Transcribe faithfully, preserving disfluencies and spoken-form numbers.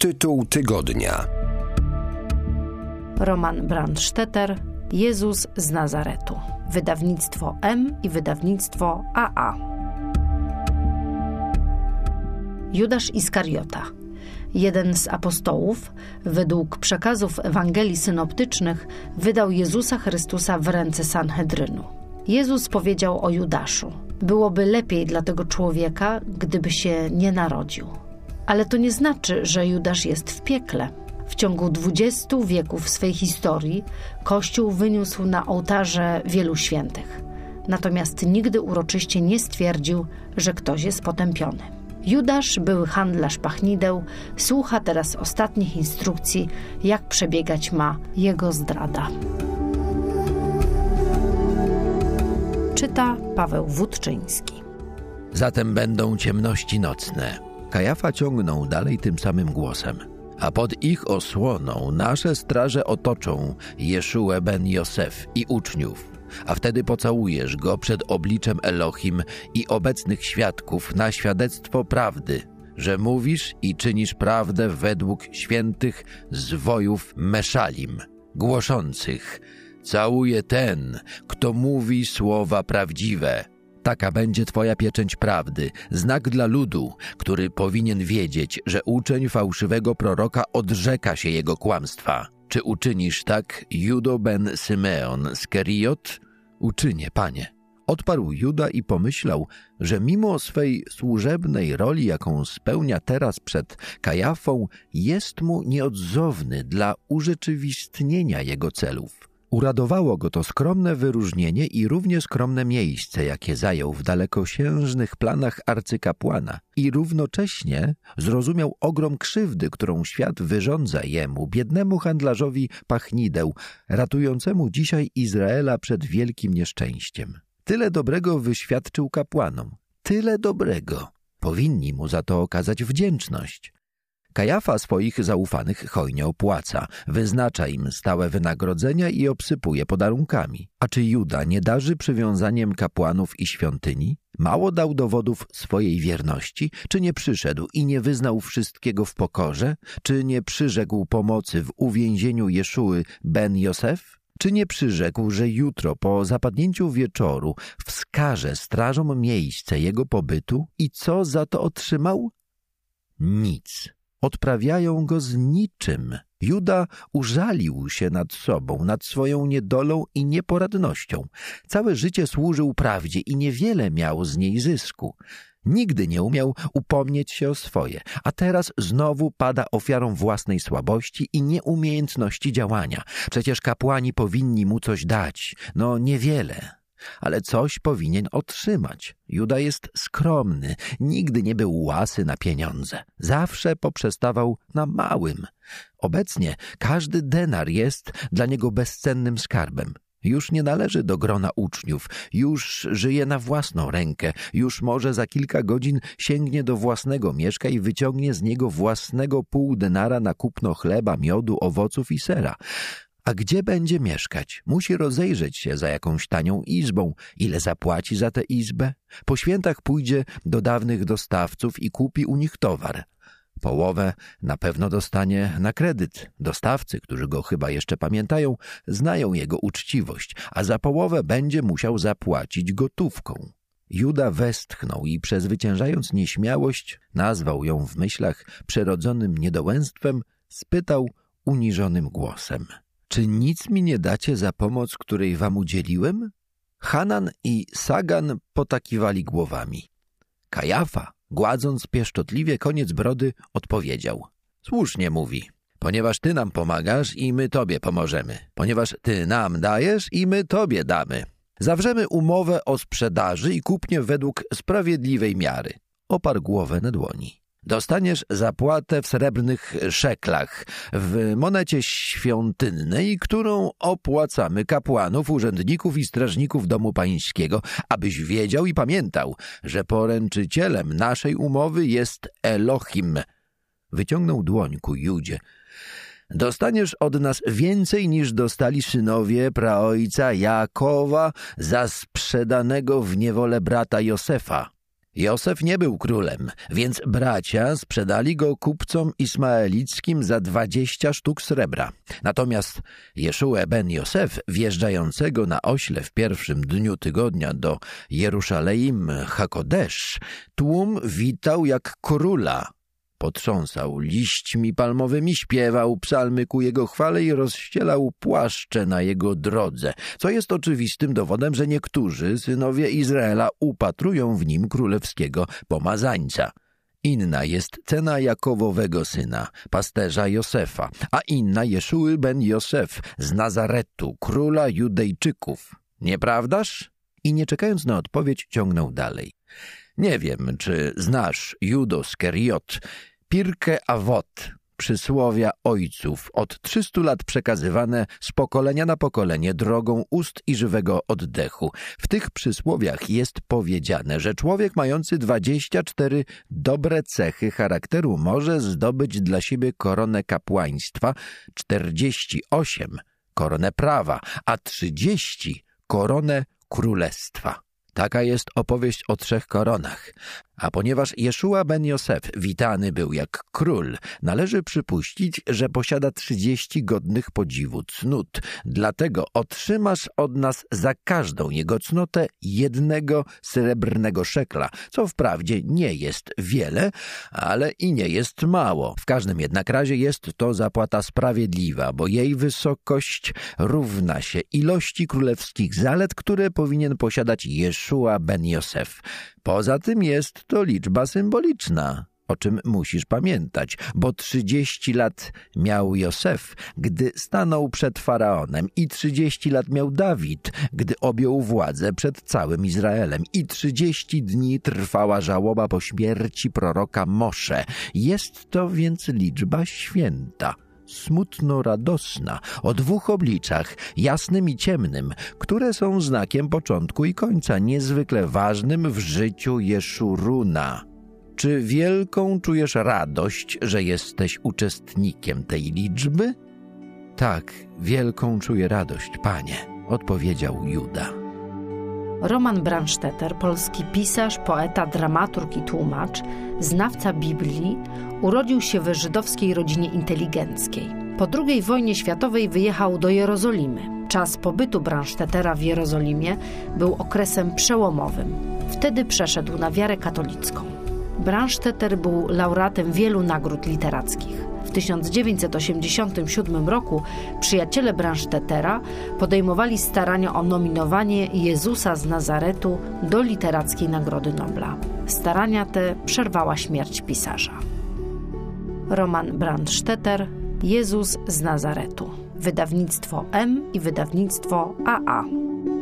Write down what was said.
Tytuł tygodnia. Roman Brandstetter, Jezus z Nazaretu. Wydawnictwo M i wydawnictwo A A. Judasz Iskariota, jeden z apostołów, według przekazów Ewangelii synoptycznych, wydał Jezusa Chrystusa w ręce Sanhedrynu. Jezus powiedział o Judaszu: byłoby lepiej dla tego człowieka, gdyby się nie narodził. Ale to nie znaczy, że Judasz jest w piekle. W ciągu dwudziestu wieków swej historii Kościół wyniósł na ołtarze wielu świętych. Natomiast nigdy uroczyście nie stwierdził, że ktoś jest potępiony. Judasz, były handlarz pachnideł, słucha teraz ostatnich instrukcji, jak przebiegać ma jego zdrada. Czyta Paweł Wódczyński. Zatem będą ciemności nocne. Kajafa ciągnął dalej tym samym głosem. A pod ich osłoną nasze straże otoczą Jeszuę ben Josef i uczniów. A wtedy pocałujesz go przed obliczem Elohim i obecnych świadków na świadectwo prawdy, że mówisz i czynisz prawdę według świętych zwojów Meszalim, głoszących: całuje ten, kto mówi słowa prawdziwe. Taka będzie twoja pieczęć prawdy, znak dla ludu, który powinien wiedzieć, że uczeń fałszywego proroka odrzeka się jego kłamstwa. Czy uczynisz tak, Judo ben Symeon z Keriot? Uczynię, Panie. Odparł Juda i pomyślał, że mimo swej służebnej roli, jaką spełnia teraz przed Kajafą, jest mu nieodzowny dla urzeczywistnienia jego celów. Uradowało go to skromne wyróżnienie i równie skromne miejsce, jakie zajął w dalekosiężnych planach arcykapłana, i równocześnie zrozumiał ogrom krzywdy, którą świat wyrządza jemu, biednemu handlarzowi pachnideł, ratującemu dzisiaj Izraela przed wielkim nieszczęściem. Tyle dobrego wyświadczył kapłanom, tyle dobrego. Powinni mu za to okazać wdzięczność. Kajafa swoich zaufanych hojnie opłaca, wyznacza im stałe wynagrodzenia i obsypuje podarunkami. A czy Juda nie darzy przywiązaniem kapłanów i świątyni? Mało dał dowodów swojej wierności? Czy nie przyszedł i nie wyznał wszystkiego w pokorze? Czy nie przyrzekł pomocy w uwięzieniu Jeszuły ben Josef? Czy nie przyrzekł, że jutro po zapadnięciu wieczoru wskaże strażom miejsce jego pobytu? I co za to otrzymał? Nic. Odprawiają go z niczym. Juda użalił się nad sobą, nad swoją niedolą i nieporadnością. Całe życie służył prawdzie i niewiele miał z niej zysku. Nigdy nie umiał upomnieć się o swoje, a teraz znowu pada ofiarą własnej słabości i nieumiejętności działania. Przecież kapłani powinni mu coś dać, no niewiele. Ale coś powinien otrzymać. Juda jest skromny, nigdy nie był łasy na pieniądze. Zawsze poprzestawał na małym. Obecnie każdy denar jest dla niego bezcennym skarbem. Już nie należy do grona uczniów, już żyje na własną rękę, już może za kilka godzin sięgnie do własnego mieszka i wyciągnie z niego własnego pół denara na kupno chleba, miodu, owoców i sera. A gdzie będzie mieszkać? Musi rozejrzeć się za jakąś tanią izbą. Ile zapłaci za tę izbę? Po świętach pójdzie do dawnych dostawców i kupi u nich towar. Połowę na pewno dostanie na kredyt. Dostawcy, którzy go chyba jeszcze pamiętają, znają jego uczciwość, a za połowę będzie musiał zapłacić gotówką. Juda westchnął i przezwyciężając nieśmiałość, nazwał ją w myślach przyrodzonym niedołęstwem, spytał uniżonym głosem: czy nic mi nie dacie za pomoc, której wam udzieliłem? Hanan i Sagan potakiwali głowami. Kajafa, gładząc pieszczotliwie koniec brody, odpowiedział: słusznie mówi, ponieważ ty nam pomagasz i my tobie pomożemy. Ponieważ ty nam dajesz i my tobie damy. Zawrzemy umowę o sprzedaży i kupnie według sprawiedliwej miary. Oparł głowę na dłoni. Dostaniesz zapłatę w srebrnych szeklach, w monecie świątynnej, którą opłacamy kapłanów, urzędników i strażników domu pańskiego, abyś wiedział i pamiętał, że poręczycielem naszej umowy jest Elohim. Wyciągnął dłoń ku Judzie. Dostaniesz od nas więcej niż dostali synowie praojca Jakowa za sprzedanego w niewolę brata Josefa. Józef nie był królem, więc bracia sprzedali go kupcom ismaelickim za dwadzieścia sztuk srebra. Natomiast Jeszue ben Josef, wjeżdżającego na ośle w pierwszym dniu tygodnia do Jeruszaleim Hakodesz, tłum witał jak króla. Potrząsał liśćmi palmowymi, śpiewał psalmy ku jego chwale i rozścielał płaszcze na jego drodze, co jest oczywistym dowodem, że niektórzy synowie Izraela upatrują w nim królewskiego pomazańca. Inna jest cena Jakowowego syna, pasterza Josefa, a inna Jeszuły ben Josef z Nazaretu, króla Judejczyków. Nieprawdaż? I nie czekając na odpowiedź, ciągnął dalej. Nie wiem, czy znasz, Judo z Keriot, Pirke Avot, przysłowia ojców, od trzystu lat przekazywane z pokolenia na pokolenie drogą ust i żywego oddechu. W tych przysłowiach jest powiedziane, że człowiek mający dwadzieścia cztery dobre cechy charakteru może zdobyć dla siebie koronę kapłaństwa, czterdzieści osiem koronę prawa, a trzydzieści koronę królestwa. Taka jest opowieść o trzech koronach. A ponieważ Jeszua ben Josef witany był jak król, należy przypuścić, że posiada trzydzieści godnych podziwu cnót. Dlatego otrzymasz od nas za każdą jego cnotę jednego srebrnego szekla, co wprawdzie nie jest wiele, ale i nie jest mało. W każdym jednak razie jest to zapłata sprawiedliwa, bo jej wysokość równa się ilości królewskich zalet, które powinien posiadać Jeszua ben Josef. Poza tym jest to liczba symboliczna, o czym musisz pamiętać, bo trzydzieści lat miał Józef, gdy stanął przed Faraonem, i trzydzieści lat miał Dawid, gdy objął władzę przed całym Izraelem, i trzydzieści dni trwała żałoba po śmierci proroka Mosze. Jest to więc liczba święta, smutno-radosna, o dwóch obliczach, jasnym i ciemnym, które są znakiem początku i końca, niezwykle ważnym w życiu Jeszuruna. Czy wielką czujesz radość, że jesteś uczestnikiem tej liczby? Tak, wielką czuję radość, Panie, odpowiedział Juda. Roman Brandstetter, polski pisarz, poeta, dramaturg i tłumacz, znawca Biblii, urodził się w żydowskiej rodzinie inteligenckiej. Po drugiej wojnie światowej wyjechał do Jerozolimy. Czas pobytu Brandstettera w Jerozolimie był okresem przełomowym. Wtedy przeszedł na wiarę katolicką. Brandstetter był laureatem wielu nagród literackich. W tysiąc dziewięćset osiemdziesiątym siódmym roku przyjaciele Brandstettera podejmowali starania o nominowanie Jezusa z Nazaretu do Literackiej Nagrody Nobla. Starania te przerwała śmierć pisarza. Roman Brandstetter, Jezus z Nazaretu. Wydawnictwo M i wydawnictwo A A.